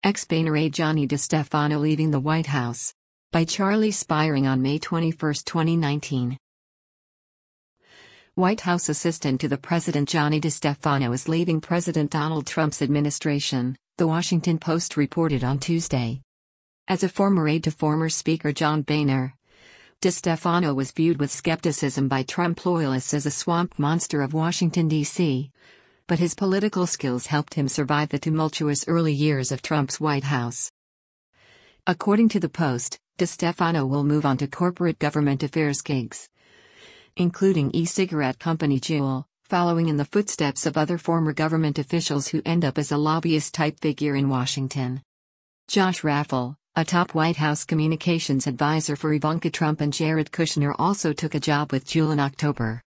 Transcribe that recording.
Ex-Boehner aide Johnny DeStefano leaving the White House. By Charlie Spiring on May 21, 2019. White House assistant to the president Johnny DeStefano is leaving President Donald Trump's administration, The Washington Post reported on Tuesday. As a former aide to former Speaker John Boehner, DeStefano was viewed with skepticism by Trump loyalists as a swamp monster of Washington, D.C., but his political skills helped him survive the tumultuous early years of Trump's White House. According to the Post, DeStefano will move on to corporate government affairs gigs, including e-cigarette company Juul, following in the footsteps of other former government officials who end up as a lobbyist-type figure in Washington. Josh Raffel, a top White House communications advisor for Ivanka Trump and Jared Kushner, also took a job with Juul in October.